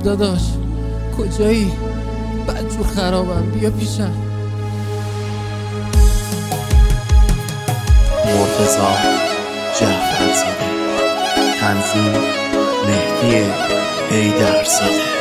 داداش کجایی؟ بدجور خرابم، بیا پیشم. مرتضی جعفرزاده، تنظیم مهدی حیدرزاده.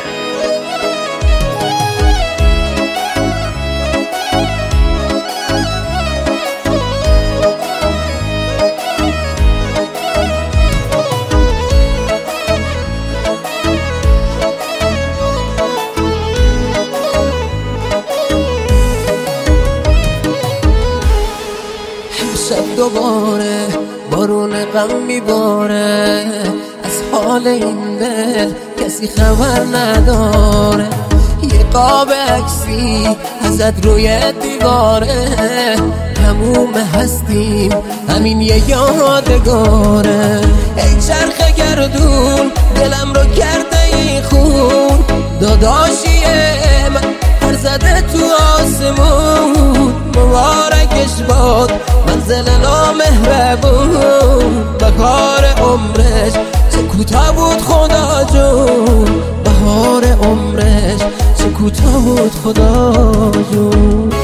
شب دوباره بارون غم میباره، از حال این دل کسی خبر نداره. یه قاب عکسی ازت روی دیواره، تموم هستیم همین یه یادگاره. ای چرخ گردون دلم رو کرده این خون، داداشیه من پر زده تو آسمون. مبارکش باد منزل نامهربون، بهار عمرش چه کوتاه بود خدا جون. بهار عمرش چه کوتاه بود خدا جون.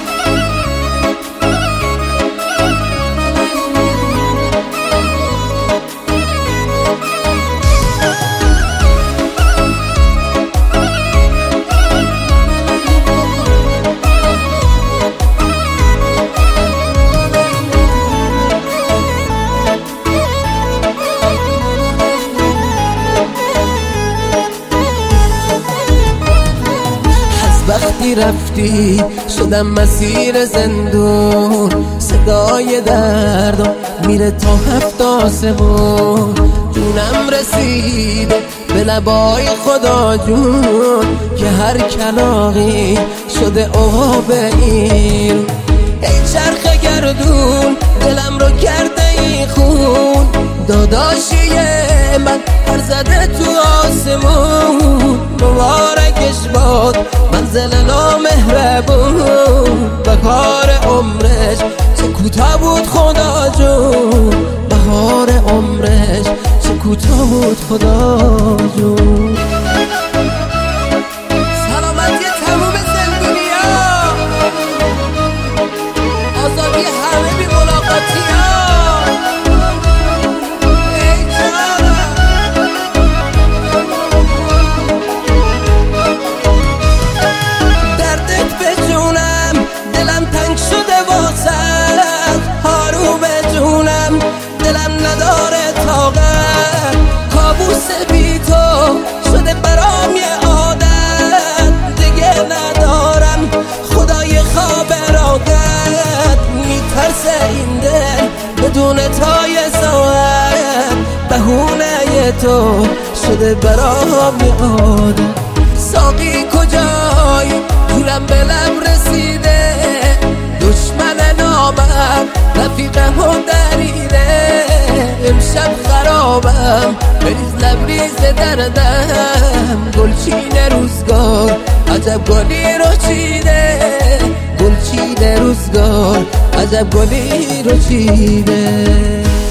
وقتی رفتی شدم مسیر زندون، صدای دردم میره تا 7 آسمون. جونم رسیده به لبای خدا جون، که هر کلاغی شده عقاب این. ای چرخ گردون دلم رو کرده این خون، داداشیه من پر زده تو آسمون. مبارکش باد منزل نامهربون، بهار عمرش چه کوتاه بود خدا جون. بهار عمرش چه کوتاه بود خدا جون. سلامتی تموم زندونیا، آزادی همه بی ملاقاتی ها. شده برام یه عادت، دیگه ندارم خدای خواب ارادت. میترسه این دل بدون تای ساعت، بهونه تو شده برام یه عادت. ساقی کجایی؟ جونم به لب رسیده، دشمن نامم رفیقم دریده. امشب خرابم بریز لبریز دردم، گلچین روزگار عجب گلی رو چیده. گلچین روزگار عجب گلی رو چیده.